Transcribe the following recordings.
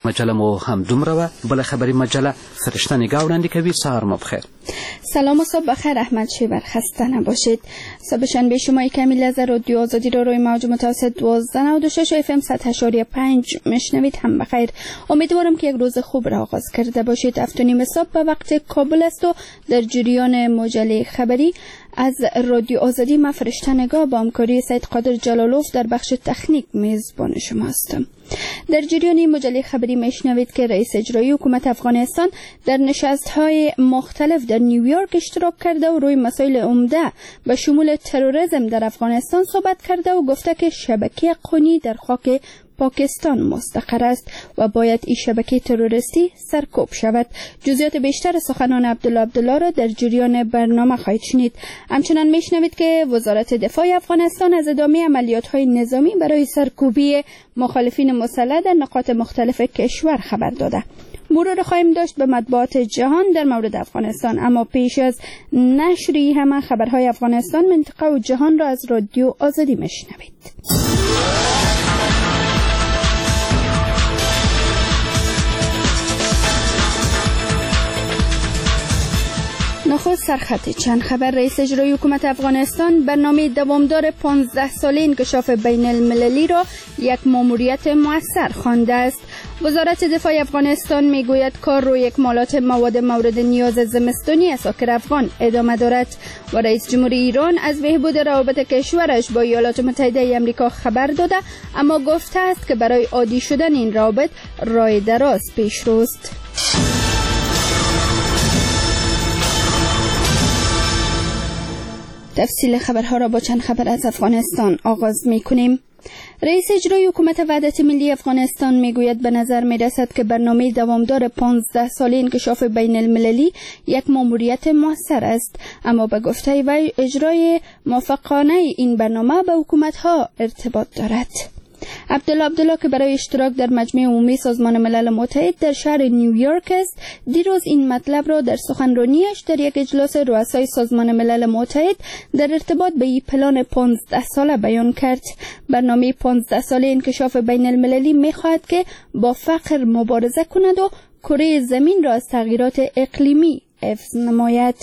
مجله مو هم دومره و بل خبری مجله سرشته نگاه وړاندې کوي. سهار مو بخیر. سلام و صبح بخیر. احمد شیبر خسته نباشید. صبح شنبه شما کمیل از رادیو آزادی را روی موج متوسط 1296 اف ام 100.5 میشنوید. هم بخیر. امیدوارم که یک روز خوب را آغاز کرده باشید. 7:30 صبح به وقت کابل است و در جریان مجله خبری از رادیو آزادی من فرشته نگاه با همکاری سید قادر جلالوف در بخش تکنیک میزبان شما هستم. در جریان مجله خبری میشنوید که رئیس اجرایی حکومت افغانستان در نشست‌های مختلف در نیویورک اشتراک کرده و روی مسائل عمده به شمول تروریسم در افغانستان صحبت کرده و گفته که شبکه قونی در خاک پاکستان مستقر است و باید این شبکه تروریستی سرکوب شود. جزئیات بیشتر سخنان عبدالله را در جریان برنامه خواهید شنید. همچنان میشنوید که وزارت دفاع افغانستان از ادامه عملیات‌های نظامی برای سرکوبی مخالفین مسلح در نقاط مختلف کشور خبر داده. مرور خواهیم داشت به مطبوعات جهان در مورد افغانستان، اما پیش از نشری همه خبرهای افغانستان، منطقه و جهان را از رادیو آزادی میشنوید. نخست سرخط چند خبر. رئیس اجرایی حکومت افغانستان برنامه دوامدار 15 ساله انکشاف بین المللی را یک ماموریت مؤثر خوانده است. وزارت دفاع افغانستان میگوید کار روی اکمالات مواد مورد نیاز زمستانی اساکر افغان ادامه دارد و رئیس جمهوری ایران از بهبود روابط کشورش با ایالات متحده آمریکا خبر داده، اما گفته است که برای عادی شدن این روابط راه دراز پیش روست. تفصیل خبرها را با چند خبر از افغانستان آغاز می‌کنیم. رئیس اجرایی حکومت وحدت ملی افغانستان میگوید به نظر میرسد که برنامه دوامدار 15 ساله انکشاف بین المللی یک ماموریت موثر است، اما به گفته وی اجرای موفقانه این برنامه به حکومت‌ها ارتباط دارد. عبدالله که برای اشتراک در مجمع عمومی سازمان ملل متحد در شهر نیویورک است، دیروز این مطلب را در سخنرانیش در یک اجلاس رؤسای سازمان ملل متحد در ارتباط به این پلان 15 ساله بیان کرد. برنامه 15 ساله انکشاف بین المللی می‌خواهد که با فقر مبارزه کند و کره زمین را از تغییرات اقلیمی حفظ نماید.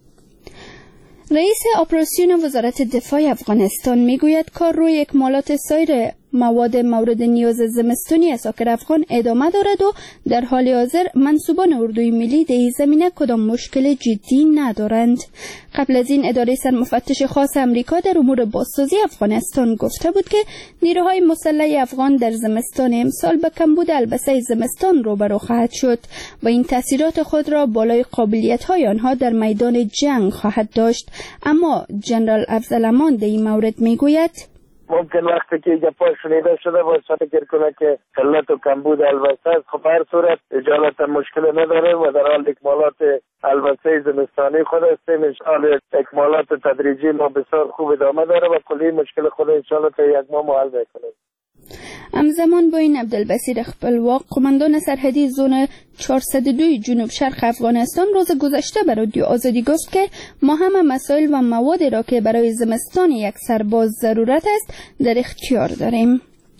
رئیس اپراسیون وزارت دفاع افغانستان میگوید کار روی اکمالات سایر مواد مورد نیاز زمستانی اساکر افغان ادامه دارد و در حال حاضر منصوبان اردوی ملی در این زمینه کدام مشکل جدی ندارند. قبل از این اداره سرمفتش خاص امریکا در امور بازسازی افغانستان گفته بود که نیروهای مسلح افغان در زمستان امسال به کمبود البسه زمستان روبرو خواهد شد و این تاثیرات خود را بالای قابلیت‌های آنها در میدان جنگ خواهد داشت. اما جنرال افضل امان در این مورد میگوید ممکن وقتی که گپا شنیده شده باید فکر کنه که قلت و کمبود البسه است. خب هر صورت اجالت مشکل نداره و در حال اکمالات البسه زمستانی خود هستیم. انشاءالله اکمالات تدریجی ما بسیار خوب ادامه داره و کلی مشکل خود انشاءالله تا یک ماه حل میکنه. همزمان با این عبدالبصیر خپلواق قماندان سرحدی زون 402 جنوب شرق افغانستان روز گذشته به رادیو آزادی گفت که ما همه مسائل و موادی را که برای زمستان یک سرباز ضرورت است در اختیار داریم.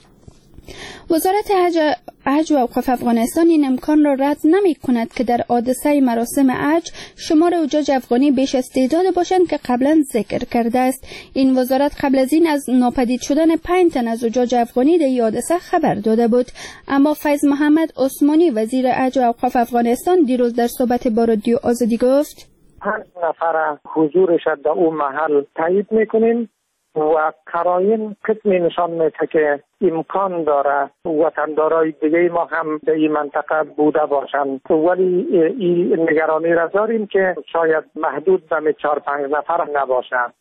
وزارت حج و اوقاف افغانستان این امکان را رد نمی کند که در حادثه مراسم حج شمار حجاج افغانی بیش از تعداد باشند که قبلا ذکر کرده است. این وزارت قبل از این از ناپدید شدن 5 تن از حجاج افغانی در این حادثه خبر داده بود، اما فیض محمد عثمانی وزیر حج و اوقاف افغانستان دیروز در صحبت با رادیو آزادی گفت 5 نفر حضورش در اون محل تایید میکنیم و قرائن قسمی نشان میده که امکان داره وطندارای دیگه ما هم در این منطقه بوده باشند، ولی این نگرانی را داریم که شاید محدود به 4-5 نفر نباشند.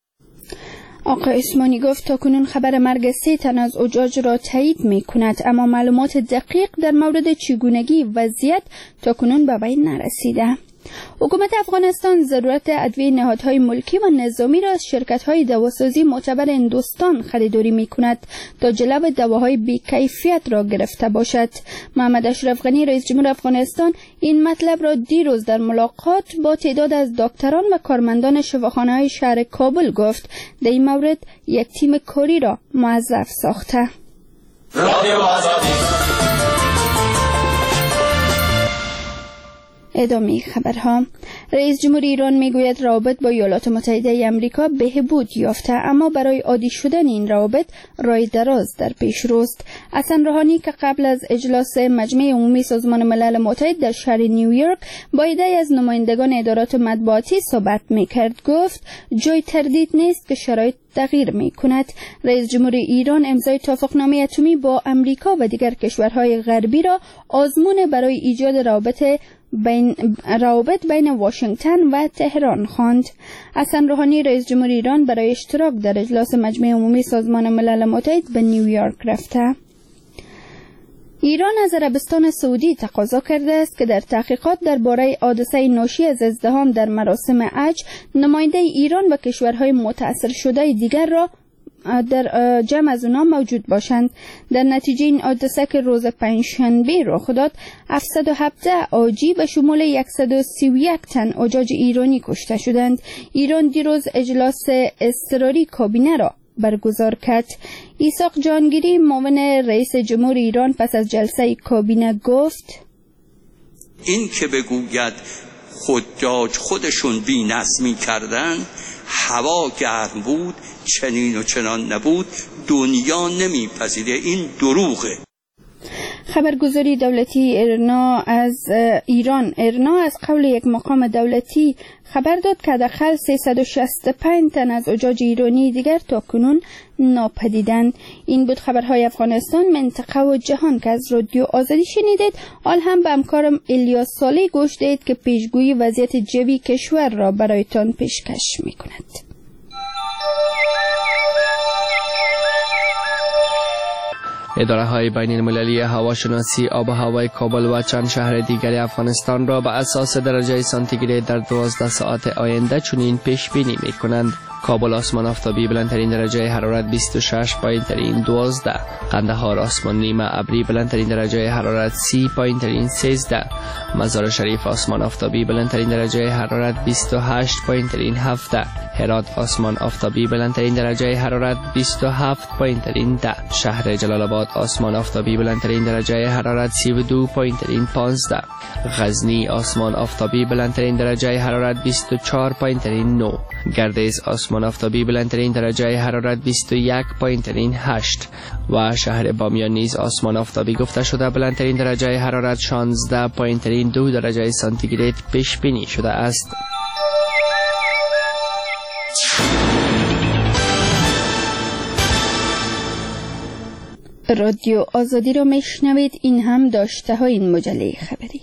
آقای عثمانی گفت تاکنون خبر مرگ 3 تن از حجاج را تایید می کند، اما معلومات دقیق در مورد چگونگی وضعیت تاکنون به بین نرسیده. حکومت افغانستان ضرورت ادویه نهادهای ملکی و نظامی را از شرکت‌های دواسازی معتبر هندوستان خریداری می‌کند تا جلب دواهای بی‌کیفیت را گرفته باشد. محمد اشرف غنی رئیس جمهور افغانستان این مطلب را دیروز در ملاقات با تعداد از دکتران و کارمندان شفاخانه‌های شهر کابل گفت. در این مورد یک تیم کاری را موظف ساخته. ادامه خبرها. رئیس جمهور ایران میگوید روابط با ایالات متحده آمریکا بهبود یافته، اما برای عادی شدن این روابط راه دراز در پیش روست. حسن روحانی که قبل از اجلاس مجمع عمومی سازمان ملل متحد در شهر نیویورک با عده‌ای از نمایندگان ادارات مطبوعاتی صحبت میکرد، گفت جای تردید نیست که شرایط تغییر میکند. رئیس جمهور ایران امضای توافقنامه اتمی با آمریکا و دیگر کشورهای غربی را آزمون برای ایجاد روابط بین واشنگتن و تهران خواند. حسن روحانی رئیس جمهور ایران برای اشتراک در اجلاس مجمع عمومی سازمان ملل متحد به نیویورک رفته. ایران از عربستان سعودی تقاضا کرده است که در تحقیقات درباره حادثه ناشی از ازدحام در مراسم حج نماینده ایران و کشورهای متأثر شده دیگر را در جمع از آنها موجود باشند. در نتیجه این حادثه که روز پنجشنبه رخ داد، 717 حاجی به شمول 131 تن حجاج ایرانی کشته شدند. ایران دیروز اجلاس اضطراری کابینه را برگزار کرد. ایساق جهانگیری معاون رئیس جمهور ایران پس از جلسه کابینه گفت: این که بگوید حجاج خودشون بی‌نظمی کردن، هوا گرم بود، چنین و چنان نبود، دنیا نمیپذیره، این دروغه. خبرگزاری دولتی ارنا از قول یک مقام دولتی خبر داد که حداقل 365 تن از حجاج ایرانی دیگر تاکنون ناپدیدند. این بود خبرهای افغانستان، منطقه و جهان که از رادیو آزادی شنیدید. حال هم به همکارم الیاس صالح گوش دهید که پیشگویی وضعیت جوی کشور را برایتان پیشکش می‌کند. اداره‌های بین‌المللی هواشناسی آب و هوای کابل و چند شهر دیگر افغانستان را به اساس درجه سانتیگراد در 12 ساعت آینده چنین پیش بینی می‌کنند: کابل آسمان آفتابی بلندترین درجه حرارت 26، پایین‌ترین 12. قندهار آسمان نیمه ابری بلندترین درجه حرارت 30، پایین‌ترین 13. مزار شریف آسمان آفتابی بلندترین درجه حرارت 28، پایین‌ترین 17. هرات آسمان آفتابی بلندترین درجه حرارت 27، پایین‌ترین 10. شهر جلال آباد آسمان آفتابی بلندترین درجه حرارت 32، پایین‌ترین 15. غزنی آسمان آفتابی بلندترین درجه حرارت 24، پایین‌ترین 9. گردیز آسمان آفتابی بلندترین درجه حرارت 21، پایین‌ترین 8. و شهر بامیان نیز آسمان آفتابی گفته شده بلندترین درجه حرارت 16، پایین‌ترین 2 درجه سانتیگراد پیش بینی شده است. رادیو آزادی را میشنوید. این هم داشته های این مجله خبری.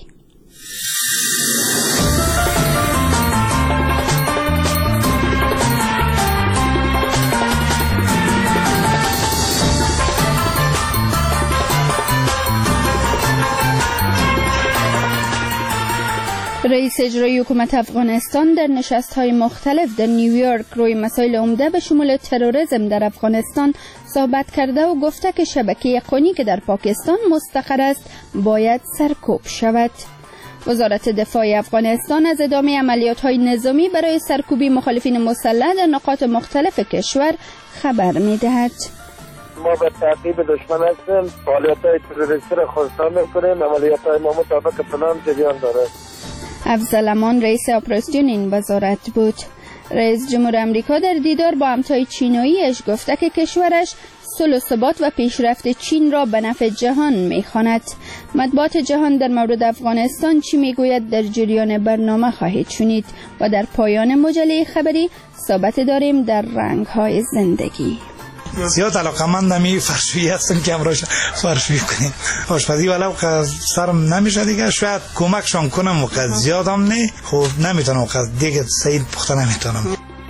رئیس اجرایی حکومت افغانستان در نشست‌های مختلف در نیویورک روی مسائل عمده به شمول تروریسم در افغانستان صحبت کرده و گفته که شبکه یقینی که در پاکستان مستقر است باید سرکوب شود. وزارت دفاع افغانستان از ادامه عملیات‌های نظامی برای سرکوبی مخالفین مسلح در نقاط مختلف کشور خبر می‌دهد. ما به تعقیب دشمن هستیم، فعالیت‌های تروریستی را خونسا می‌کنیم، عملیات‌های ما مطابق پلان جریان دارد. افضل امان رئیس اپراسیون این وزارت بود. رئیس جمهور آمریکا در دیدار با همتای چیناییش گفته که کشورش صلح و ثبات و پیشرفت چین را به نفع جهان می‌خواند. مطبوعات جهان در مورد افغانستان چی میگوید در جریان برنامه خواهید شنید و در پایان مجله خبری صحبت داریم در رنگ‌های زندگی. زیاد علاقمندم این فرشویی هستم که امروز فرشویی کنیم. آشپزی ولو که سرم نمیشه دیگه، شاید کمکشان کنم و که زیادم نه، خب نمیتونم که دیگه سعید پخته نمیتونم.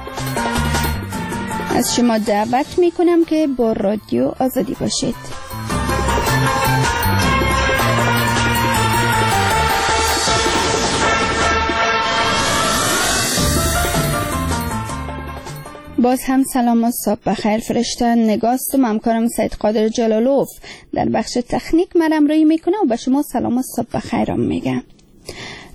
از شما دعوت میکنم که با رادیو آزادی باشید. باز هم سلام و صبح بخیر فرشتن نگاستم. همکارم سید قادر جلالوف در بخش تکنیک مرم روی میکنه و به شما سلام و صبح بخیرم میگم.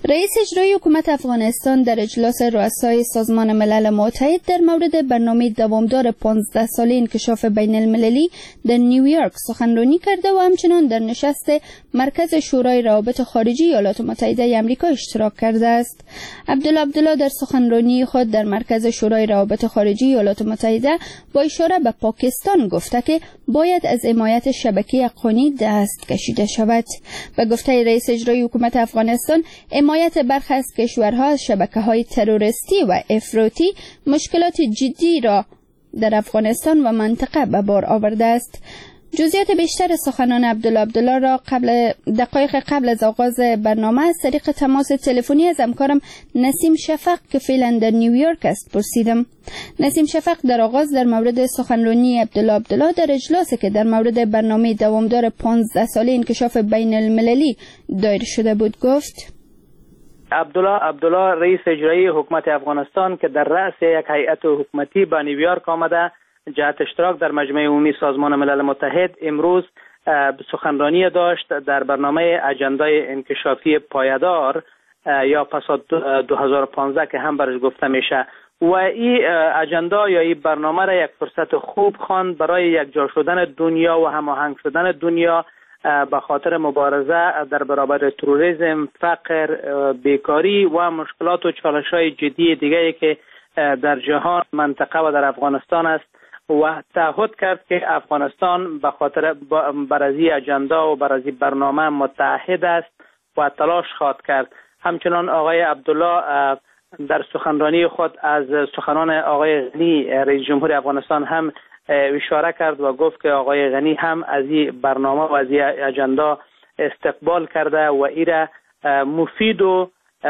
رئیس اجرایی حکومت افغانستان در اجلاس رؤسای سازمان ملل متحد در مورد برنامه دوامدار 15 ساله انکشاف بین المللی در نیویورک سخنرانی کرده و همچنان در نشست مرکز شورای روابط خارجی ایالات متحده آمریکا اشتراک کرده است. عبدالله در سخنرانی خود در مرکز شورای روابط خارجی ایالات متحده با اشاره به پاکستان گفته که باید از حمایت شبکه افغانی دست کشیده شود. به گفته رئیس اجرایی حکومت افغانستان، حمایت برخی از کشورها از شبکه‌های تروریستی و افراطی مشکلات جدی را در افغانستان و منطقه به بار آورده است. جزئیات بیشتر سخنان عبدالله را دقایق قبل از آغاز برنامه از طریق تماس تلفنی از همکارم نسیم شفق که فعلا در نیویورک است پرسیدم. نسیم شفق در آغاز در مورد سخنرانی عبدالله در اجلاسی که در مورد برنامه دوامدار 15 ساله انکشاف بین المللی دایر شده بود گفت: عبدالله رئیس اجرایی حکومت افغانستان که در رأس یک هیئت حکومتی به نیویورک آمده جهت اشتراک در مجمع عمومی سازمان ملل متحد امروز سخنرانی داشت در برنامه اجندای انکشافی پایدار یا پاساد 2015 که هم برش گفته میشه و این اجندا یا این برنامه را یک فرصت خوب خواند برای یک جا شدن دنیا و هماهنگ شدن دنیا به خاطر مبارزه در برابر تروریسم، فقر، بیکاری و مشکلات و چالش‌های جدی دیگری که در جهان، منطقه و در افغانستان است و تعهد کرد که افغانستان به خاطر برازی اجندا و برازی برنامه متحد است و تلاش خواهد کرد. همچنان آقای عبدالله در سخنرانی خود از سخنان آقای غنی رئیس جمهور افغانستان هم اشاره کرد و گفت که آقای غنی هم از این برنامه و از این اجندا استقبال کرده و ایره مفید و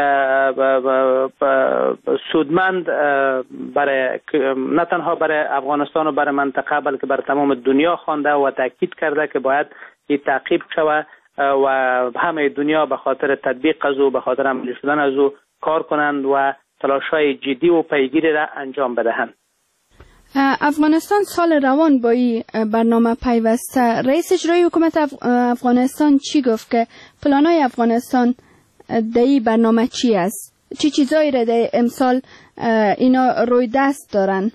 سودمند برای نه تنها برای افغانستان و برای منطقه بلکه برای تمام دنیا خوانده و تاکید کرده که باید این تعقیب شود و همه دنیا به خاطر تطبیق از او، به خاطر عملی شدن از او کار کنند و تلاش‌های جدی و پیگیری را انجام بدهند. افغانستان سال روان با این برنامه پیوسته. رئیس اجرایی حکومت افغانستان چی گفت که پلان‌های افغانستان در این برنامه چی است؟ چی چیزایی را در امسال اینا روی دست دارن؟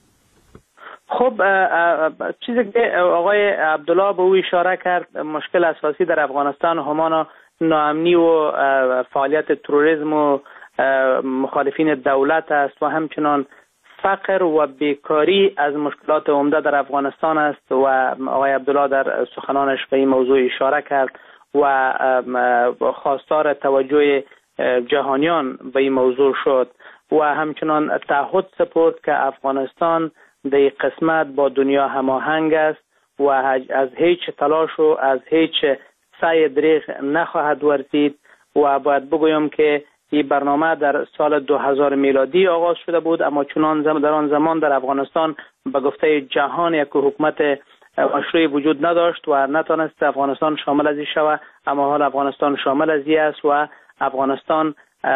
خب چیزی که آقای عبدالله به او اشاره کرد، مشکل اساسی در افغانستان همان ناامنی و فعالیت تروریسم و مخالفین دولت است و همچنان فقر و بیکاری از مشکلات عمده در افغانستان است و آقای عبدالله در سخنانش به این موضوع اشاره کرد و خواستار توجه جهانیان به این موضوع شد و همچنان تعهد سپرد که افغانستان در این قسمت با دنیا هماهنگ است و از هیچ تلاش و از هیچ سعی دریغ نخواهد ورزید و باید بگویم که این برنامه در سال 2000 میلادی آغاز شده بود، اما چنان در آن زمان در افغانستان به گفته جهان یک حکومت مشروعی وجود نداشت و نتونست افغانستان شامل از این شود، اما حال افغانستان شامل از این است و افغانستان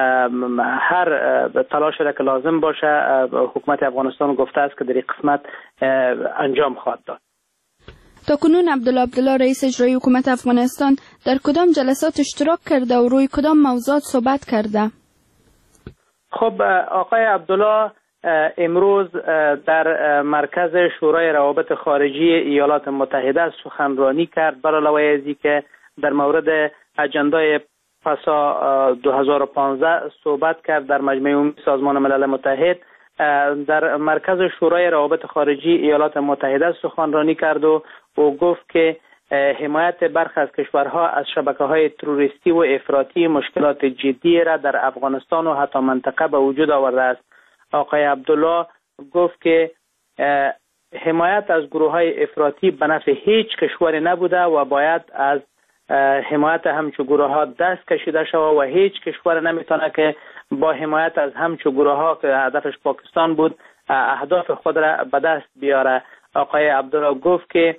هر تلاش را که لازم باشه حکومت افغانستان گفته است که در این قسمت انجام خواهد داد. تا کنون عبدالله رئیس اجرایی حکومت افغانستان در کدام جلسات اشتراک کرده و روی کدام موضوعات صحبت کرده؟ خب آقای عبدالله امروز در مرکز شورای روابط خارجی ایالات متحده سخنرانی کرد، به علاوه از اینکه در مورد اجندای پاسا 2015 صحبت کرد در مجمع عمومی سازمان ملل متحد. در مرکز شورای روابط خارجی ایالات متحده سخنرانی کرد و گفت که حمایت برخی از کشورها از شبکه‌های تروریستی و افراطی مشکلات جدی را در افغانستان و حتی منطقه به وجود آورده است. آقای عبدالله گفت که حمایت از گروه‌های افراطی به نفع هیچ کشوری نبوده و باید از حمایت همچو گروه‌ها دست کشیده شود و هیچ کشور نمیتونه که با حمایت از همچو گروه‌ها که هدفش پاکستان بود اهداف خود را به دست بیاره. آقای عبدالله گفت که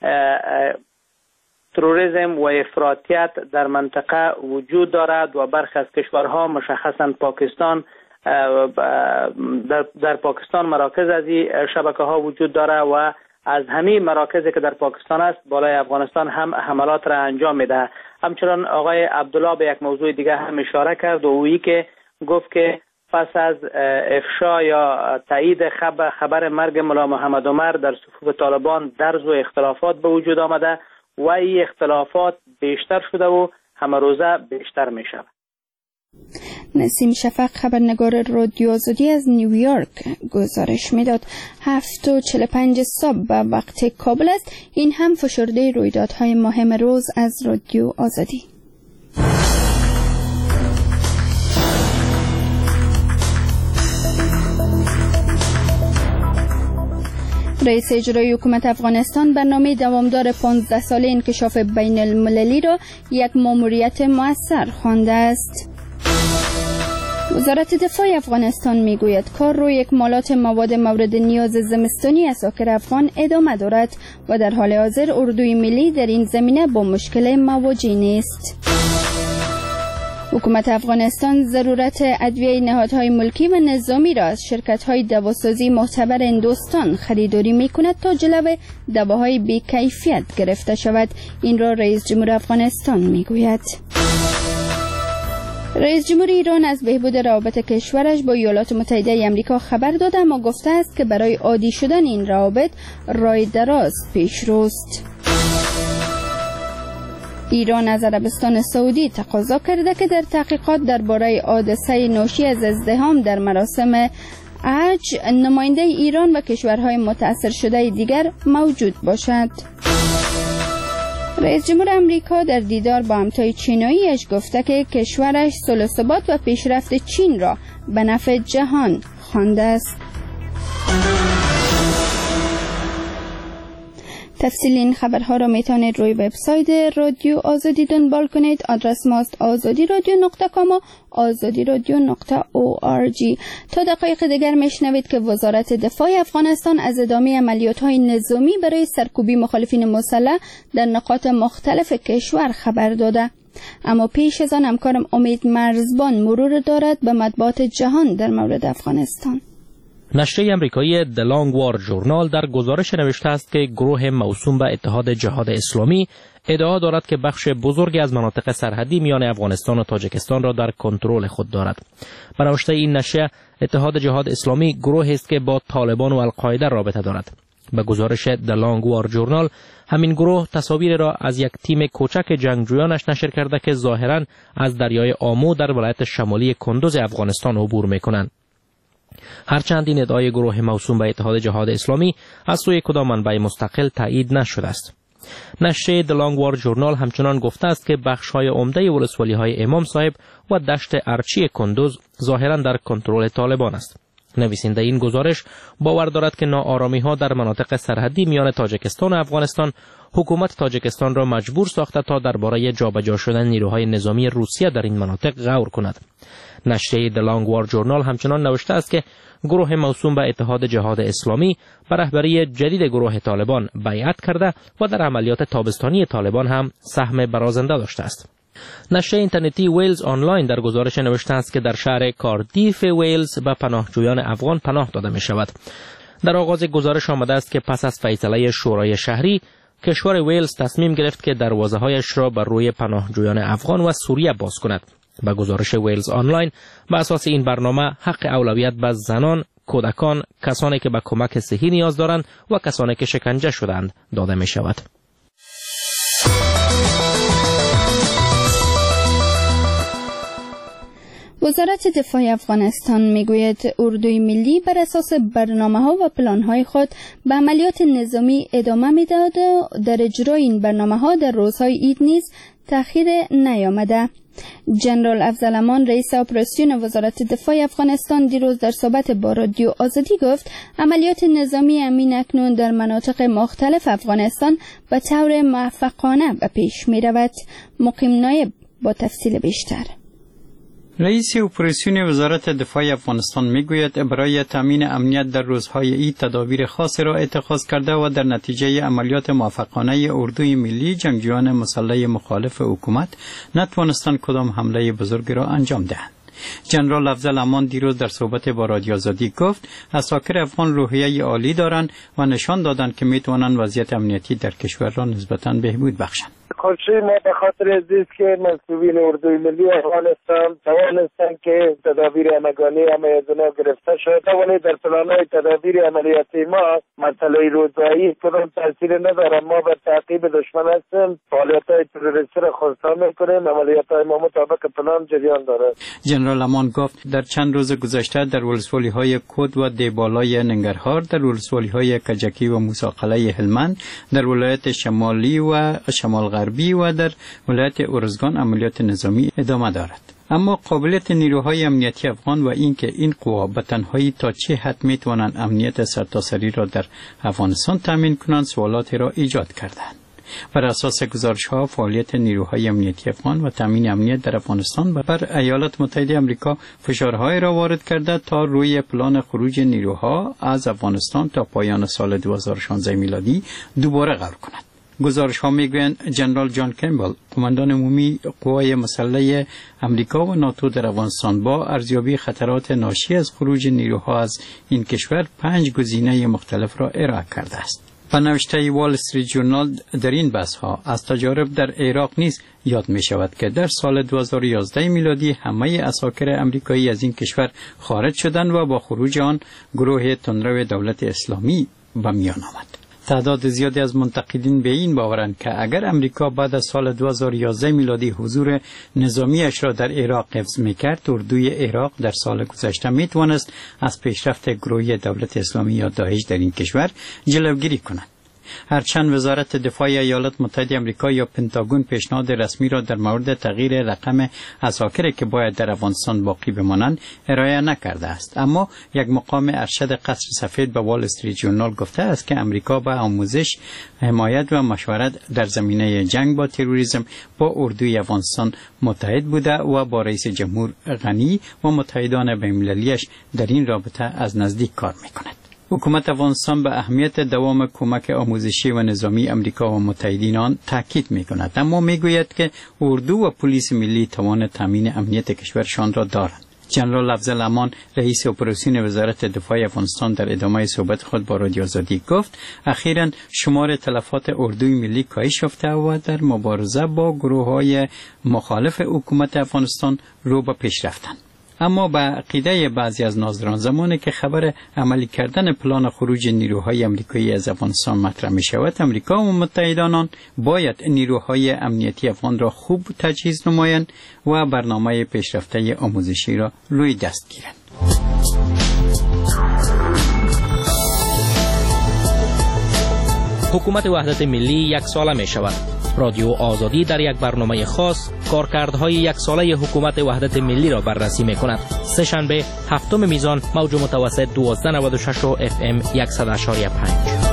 تروریسم و افراطیت در منطقه وجود دارد و برخی از کشورها مشخصا پاکستان در پاکستان مراکز از این شبکه‌ها وجود دارد و از همین مراکزی که در پاکستان است بالای افغانستان هم حملات را انجام میده. همچنان آقای عبدالله به یک موضوع دیگه هم اشاره کرد و اویی که گفت که پس از افشا یا تایید خبر مرگ ملا محمد عمر در صفوف طالبان درز و اختلافات به وجود آمده و این اختلافات بیشتر شده و همه روزه بیشتر می شود. نسیم شفق خبرنگار رادیو آزادی از نیویورک گزارش میداد. 7:45 صبح به وقت کابل است. این هم فشرده رویدادهای مهم روز از رادیو آزادی. رئیس اجرایی حکومت افغانستان برنامه دوامدار 15 ساله انکشاف بین المللی را یک ماموریت مؤثر خوانده است. وزارت دفاع افغانستان میگوید کار روی اکمالات مواد مورد نیاز زمستانی اساکر افغان ادامه دارد و در حال حاضر اردوی ملی در این زمینه با مشکل مواجه نیست. حکومت افغانستان ضرورت ادویه نهادهای ملکی و نظامی را از شرکت‌های دواسازی معتبر هندوستان خریداری می‌کند تا جلو دواهای بی‌کیفیت گرفته شود. این را رئیس جمهور افغانستان می‌گوید. رئیس جمهور ایران از بهبود روابط کشورش با ایالات متحده آمریکا خبر داده، اما گفته است که برای عادی شدن این روابط راه دراز پیش روست. ایران از عربستان سعودی تقاضا کرده که در تحقیقات درباره حادثه ناشی از ازدحام در مراسم حج نماینده ایران و کشورهای متأثر شده دیگر موجود باشد. رئیس جمهور آمریکا در دیدار با همتای چیناییش گفته که کشورش صلح و ثبات و پیشرفت چین را به نفع جهان خوانده است. تفصیل این خبرها را میتونید روی وبسایت رادیو آزادی دنبال کنید. آدرس ماست azadiradyo.com و azadiradyo.org. تا دقایق دیگر میشنوید که وزارت دفاع افغانستان از ادامه عملیات‌های نظامی برای سرکوبی مخالفین مسلح در نقاط مختلف کشور خبر داده. اما پیش از آن همکارم امید مرزبان مرور دارد به مطبوعات جهان در مورد افغانستان. نشریه امریکایی The Long War Journal در گزارش نوشته است که گروه موسوم به اتحاد جهاد اسلامی ادعا دارد که بخش بزرگی از مناطق سرحدی میان افغانستان و تاجیکستان را در کنترل خود دارد. به نوشته این نشریه، اتحاد جهاد اسلامی گروهی است که با طالبان و القاعده رابطه دارد. به گزارش The Long War Journal، همین گروه تصاویر را از یک تیم کوچک جنگجویانش نشر کرده که ظاهراً از دریای آمو در ولایت شمالی کندوز افغانستان عبور می‌کنند. هرچند این ادعای گروه موسوم به اتحاد جهاد اسلامی از سوی کدام منبع مستقل تایید نشده است. نشریه The Long War Journal همچنان گفته است که بخش‌های عمده ولسوالی‌های امام صاحب و دشت ارچی کندوز ظاهراً در کنترل طالبان است. نویسنده این گزارش باور دارد که ناآرامی‌ها در مناطق سرحدی میان تاجیکستان و افغانستان حکومت تاجیکستان را مجبور ساخته تا درباره جابجا شدن نیروهای نظامی روسیه در این مناطق غور کند. نشریه The Long War Journal همچنان نوشته است که گروه موسوم به اتحاد جهاد اسلامی به رهبری جدید گروه طالبان بیعت کرده و در عملیات تابستانی طالبان هم سهم برازنده داشته است. نشریه اینترنتی ویلز آنلاین در گزارش نوشته است که در شهر کاردیف ویلز به پناهجویان افغان پناه داده می شود. در آغاز گزارش آمده است که پس از فیصله شورای شهری، کشور ویلز تصمیم گرفت که دروازه‌هایش را بر روی پناهجویان افغان و سوریه باز کند. به گزارش ویلز آنلاین، به اساس این برنامه حق اولویت به زنان، کودکان، کسانی که به کمک صحی نیاز دارند و کسانی که شکنجه شدند داده می شود. وزارت دفاع افغانستان میگوید اردوی ملی بر اساس برنامه‌ها و پلان‌های خود به عملیات نظامی ادامه می‌دهد و در اجرای این برنامه‌ها در روزهای عید نیز تأخیر نیامده. جنرال افضل امان رئیس اپراسیون وزارت دفاع افغانستان دیروز در صحبت با رادیو آزادی گفت عملیات نظامی امین اکنون در مناطق مختلف افغانستان به طور موفقانه به پیش می‌رود. مقیم نایب با تفصیل بیشتر. رئیس اپراسیون وزارت دفاع افغانستان میگوید برای تامین امنیت در روزهای عید تدابیر خاصی را اتخاذ کرده و در نتیجه عملیات موفقانه اردوی ملی جنگجویان مسلح مخالف حکومت نتوانستند کدام حمله بزرگی را انجام دهند. جنرال افضل امان دیروز در صحبت با رادیو آزادی گفت عساکر افغان روحیه عالی دارند و نشان دادند که میتوانند وضعیت امنیتی در کشور را نسبتاً بهبود بخشند. خوشی ما به خاطر ازدیست که مسئولین اردوی ملی افغانستان توانستند که تدابیر همگانی همه از اونا گرفته شد، ولی در پلان‌های تدابیر عملیاتی ما مسئله روزایی کدام تاثیر نداره. ما به تعقیب دشمن هستیم، فعالیت‌های تروریستی را خنثی می‌کنیم، عملیات‌های ما مطابق پلان جریان داره. جنرال امان گفت در چند روز گذشته در ولسوالی‌های کود و دیبالای ننگرهار، در ولسوالی‌های کجکی و موسی هلمند، در ولایت شمالی و شمال غربی و در ولایت ارزگان عملیات نظامی ادامه دارد. اما قابلیت نیروهای امنیتی افغان و اینکه این قوا به تنهایی تا چه حد میتوانند امنیت سرتاسری را در افغانستان تامین کنند سوالاتی را ایجاد کردند. بر اساس گزارش‌ها فعالیت نیروهای امنیتی افغان و تامین امنیت در افغانستان بر ایالات متحده آمریکا فشارهای را وارد کرده تا روی پلان خروج نیروها از افغانستان تا پایان سال 2016 میلادی دوباره غور کند. گزارش‌ها می‌گویند جنرال جان کمبل، قماندان عمومی قوای مسلح امریکا و ناتو در افغانستان، با ارزیابی خطرات ناشی از خروج نیروها از این کشور 5 گزینه مختلف را ارائه کرده است. به نوشته وال استریت ژورنال در این بحث‌ها از تجارب در عراق نیز یاد می شود که در سال 2011 میلادی همه عساکر امریکایی از این کشور خارج شدند و با خروج آن گروه تندرو دولت اسلامی به میان آمد. تعداد زیادی از منتقدین به این باورند که اگر امریکا بعد از سال 2011 میلادی حضور نظامیش را در عراق حفظ می‌کرد، اردوی عراق در سال گذشته می‌توانست از پیشرفت گروهی دولت اسلامی یا داعش در این کشور جلوگیری کند. هرچند وزارت دفاع ایالات متحده آمریکا یا پنتاگون پیشنهاد رسمی را در مورد تغییر رقم عساکری که باید در افغانستان باقی بمانند ارائه نکرده است، اما یک مقام ارشد قصر سفید به وال استریت ژورنال گفته است که امریکا به آموزش، حمایت و مشورت در زمینه جنگ با تروریسم با اردوی افغانستان متحد بوده و با رئیس جمهور غنی و متحدان بین‌المللیش در این رابطه از نزدیک کار می‌کند. حکومت افغانستان به اهمیت دوام کمک آموزشی و نظامی امریکا و متحدین آن تاکید می‌کند، اما می‌گوید که اردو و پلیس ملی توان تامین امنیت کشورشان را دارند. جنرال افضل امان، رئیس اپراسیون وزارت دفاع افغانستان، در ادامه صحبت خود با رادیو آزادی گفت اخیراً شمار تلفات اردوی ملی کاهش یافته و در مبارزه با گروه‌های مخالف حکومت افغانستان رو به پیش رفتند. اما به عقیده بعضی از ناظران زمانی که خبر عملی کردن پلان خروج نیروهای امریکایی از افغانستان مطرح می شود، امریکا و متحدان آن باید نیروهای امنیتی افغان را خوب تجهیز نمایند و برنامه پیشرفته آموزشی را روی دست گیرند. حکومت وحدت ملی 1 ساله می شود. رادیو آزادی در یک برنامه خاص کارکردهای 1 ساله حکومت وحدت ملی را بررسی می کند. سه شنبه 7 میزان موج متوسط 1296 و FM 100.5.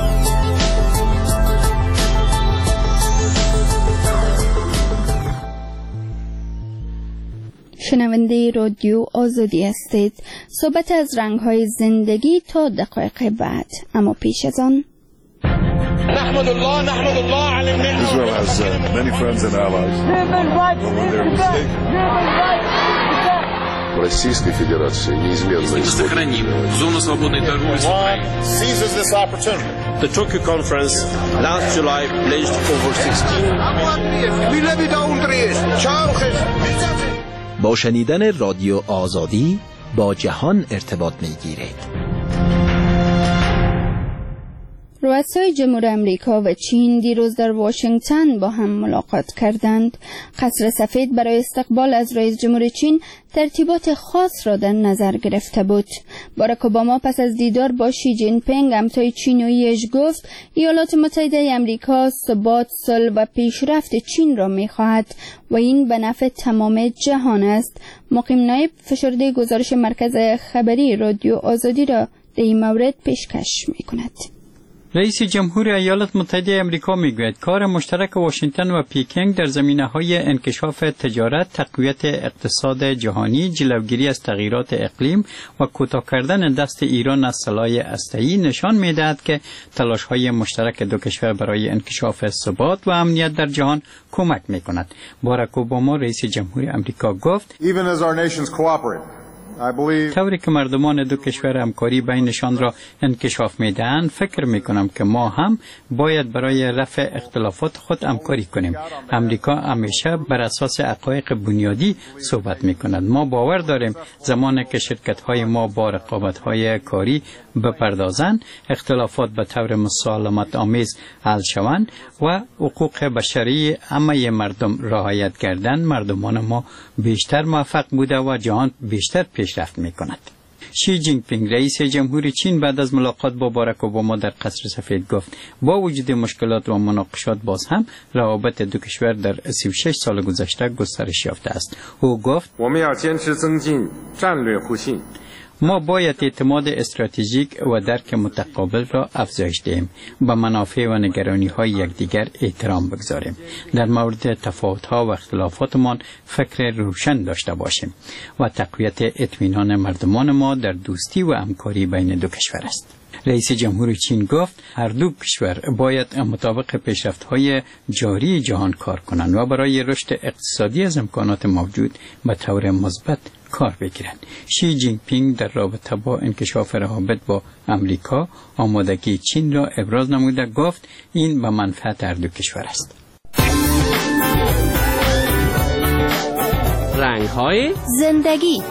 شنونده رادیو آزادی هستید. صحبت از رنگ‌های زندگی تا دقایق بعد، اما پیش از آن نحمد الله على النعمة. Israel has many friends and allies. Российской Федерации неизменно сохраним зону свободной торговли с Украиной. Seizes this opportunity. The Tokyo conference last July pledged over 16. با شنیدن رادیو آزادی با جهان ارتباط می‌گیرید. رؤسای جمهور امریکا و چین دیروز در واشنگتن با هم ملاقات کردند. قصر سفید برای استقبال از رئیس جمهور چین ترتیبات خاص را در نظر گرفته بود. باراک اوباما پس از دیدار با شی جین پینگ همتای چینیش گفت ایالات متحده امریکا ثبات، صلح و پیشرفت چین را می‌خواهد و این به نفع تمام جهان است. مقیم نایب فشرده گزارش مرکز خبری رادیو آزادی را در این مورد پیشکش می‌کند. رئیس جمهور ایالات متحده آمریکا میگوید کار مشترک واشنگتن و پکینگ در زمینه‌های انکشاف تجارت، تقویت اقتصاد جهانی، جلوگیری از تغییرات اقلیم و کوتاه کردن دست ایران از سلاح هسته‌ای نشان می‌دهد که تلاش‌های مشترک دو کشور برای انکشاف ثبات و امنیت در جهان کمک می‌کند. باراک اوباما رئیس جمهور آمریکا گفت طوری که مردمان دو کشور همکاری بینشان را انکشاف میدهند، فکر میکنم که ما هم باید برای رفع اختلافات خود همکاری کنیم. امریکا همیشه بر اساس حقایق بنیادی صحبت میکند. ما باور داریم زمانی که شرکت های ما با رقابت های کاری بپردازند، اختلافات به طور مسالمت آمیز حل شوند و حقوق بشری همه مردم رعایت گردند، مردمان ما بیشتر موفق بوده و جهان بیشتر پیشرفت میکند. شی جینگ پینگ رئیس جمهور چین بعد از ملاقات با باراک اوباما در قصر سفید گفت با وجود مشکلات و مناقشات باز هم روابط دو کشور در 36 سال گذشته گسترش یافته است. او گفت ما باید اعتماد استراتژیک و درک متقابل را افزایش دهیم، به منافع و نگرانی‌های یکدیگر احترام بگذاریم. در مورد تفاوت‌ها و اختلافاتمان فکر روشن داشته باشیم و تقویت اطمینان مردمان ما در دوستی و همکاری بین دو کشور است. رئیس جمهور چین گفت هر دو کشور باید مطابق پیشرفت‌های جاری جهان کار کنند و برای رشد اقتصادی از امکانات موجود به طور مثبت کار بگیرند. شی جینگ پینگ در رابطه با انکشاف روابط با امریکا آمادگی چین را ابراز نموده گفت این به منفعت هر دو کشور است. رنگ‌های زندگی.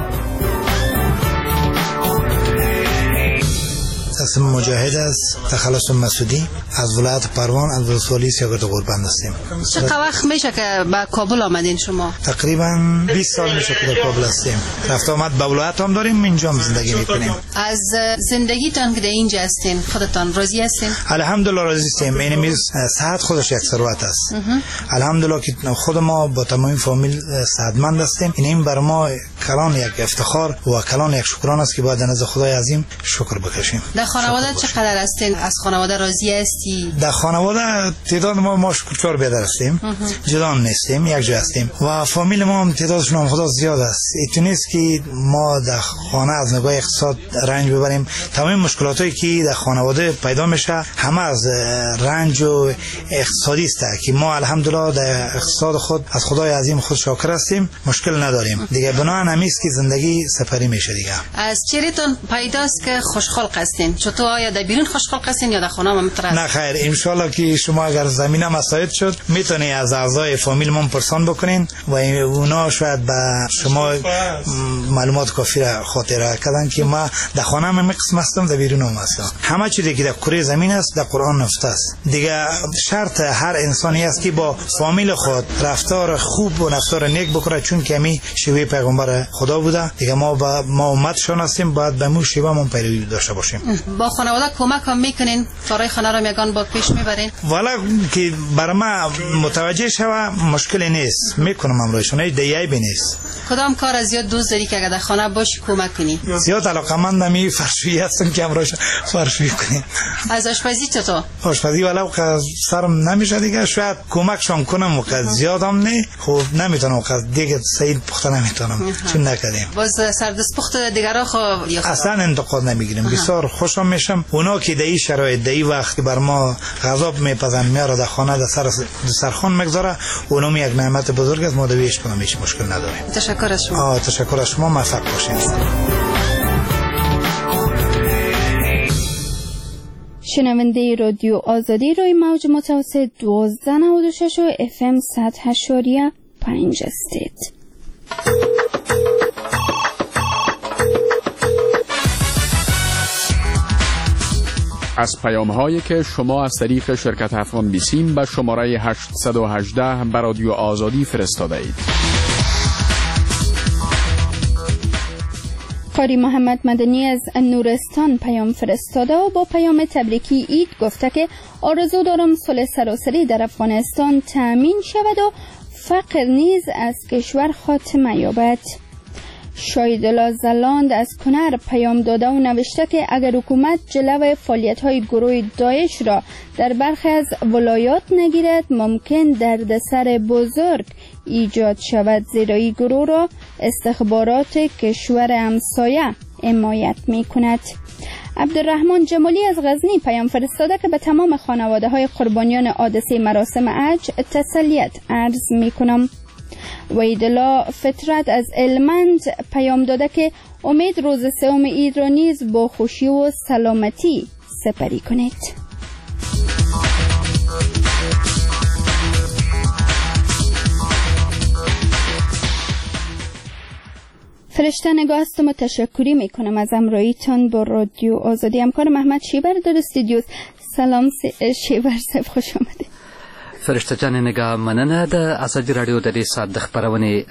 اسم مجاهد است، تخلص مسعودی از ولایت پروان از ولسوالی سیاگرد قربند هستیم. چقدر وقت میشه که به کابل آمدین شما؟ تقریبا 20 سال میشه که در کابل هستیم. رفت آمد به ولایت هم داریم، اینجا هم زندگی میکنیم. از زندگیتان که در اینجا هستین خودتان راضی هستین؟ الحمدلله راضی هستیم. این میز صحت خودش یک ثروت است. الحمدلله که خود ما با تمام فامیل صحتمند هستیم. این بر ما کلان یک افتخار و کلان یک شکران است که باید نزد خدای عظیم شکر بکشیم. خانواده چقدر هستین؟ از خانواده راضی هستی؟ در خانواده تعداد ما 4 برادر هستیم. جدا نیستیم، یک جا هستیم و فامیل ما هم تعدادشون هم خدا زیاد است. این نیست که ما در خانه از نگاه اقتصاد رنج ببریم. تمام مشکلاتی که در خانواده پیدا میشه همه از رنج و اقتصادی است که ما الحمدلله در اقتصاد خود از خدای عظیم خود شاکر هستیم، مشکل نداریم. دیگه بنا نمیست که زندگی سپری میشه دیگه. از چهرهتون پیداست که خوشخلق هستین. چطور آیا در بیرون خوشخلق هستین یا در خانه هم مترس؟ نه خیر، ان شاء الله که شما اگر زمینه مساعد شد میتونی از اعضای فامیل من پرسان بکنین و اونا شاید به شما معلومات کافی را خاطره کردن که ما در خانه هم قسم هستم، در بیرون هم هستم. همه چیزی که در کره زمین است در قرآن نوشته است. دیگه شرط هر انسانی است که با فامیل خود رفتار خوب و رفتار نیک بکنه، چون که می شیوه پیغمبر خدا بوده. دیگه ما امتشان هستیم، باید به مو شیوه من پیروی داشته باشیم. با خانواده کمک هم میکنین؟ کارهای خانه رو میگن با پیش میبرین؟ والا که برای ما متوجه شوه مشکلی نیست، میکنم امروزشون، دیگه نیست. کدام کار از زیاد دوست داری که اگر در خانه باشی کمک کنی؟ زیاد علاقه‌مندم این فرشویی هستم که امروز فرشویی کنیم. از آشپزی چطور؟ آشپزی والا که سرم نمیشه دیگه، شاید کمکشون کنم و زیادم نه، خب نمیتونم که دیگه سعید پخته نمیتونم، چون نکردیم. باز سردست پخت دیگرها خو اصلا انتقاد نمیگیریم. بسیار خوشم میشم اونا که در این شرایط در این وقت که بر ما غذا میپزن میاره در خانه در سرخان میگذاره، اونم یک نعمت بزرگ است، ما دویش کنم هیچ مشکل نداریم. تشکر از شما. تشکر از شما، موفق باشین. شنونده رادیو آزادی روی موج متوسط 1296 و FM 100.5 هستید. از پیام‌هایی که شما از طریق شرکت افغان بیسیم به شماره 818 به رادیو آزادی فرستاده اید. قاری محمد مدنی از نورستان پیام فرستاده و با پیام تبریکی عید گفته که آرزو دارم صلح سراسری در افغانستان تأمین شود و فقر نیز از کشور خاتمه یابد. شایدالله زلاند از کنر پیام داده و نوشته که اگر حکومت جلو فعالیت‌های گروه داعش را در برخی از ولایات نگیرد ممکن دردسر بزرگ ایجاد شود، زیرا این گروه را استخبارات کشور همسایه حمایت می‌کند. عبدالرحمن جمالی از غزنی پیام فرستاده که به تمام خانواده‌های قربانیان حادثه مراسم حج تسلیت عرض می‌کنم. وحیدالله فطرت از هلمند پیام داده که امید روز سوم عید را نیز با خوشی و سلامتی سپری کنید. فرشته نگاه هستم و تشکری میکنم از همراهیتان با رادیو آزادی. همکار محمد شیبر در استودیو. سلام شیبر صاحب، خوش آمدید. فرشته جان نگاه مننه د ازادي رادیو د دې ساعت د خبرونه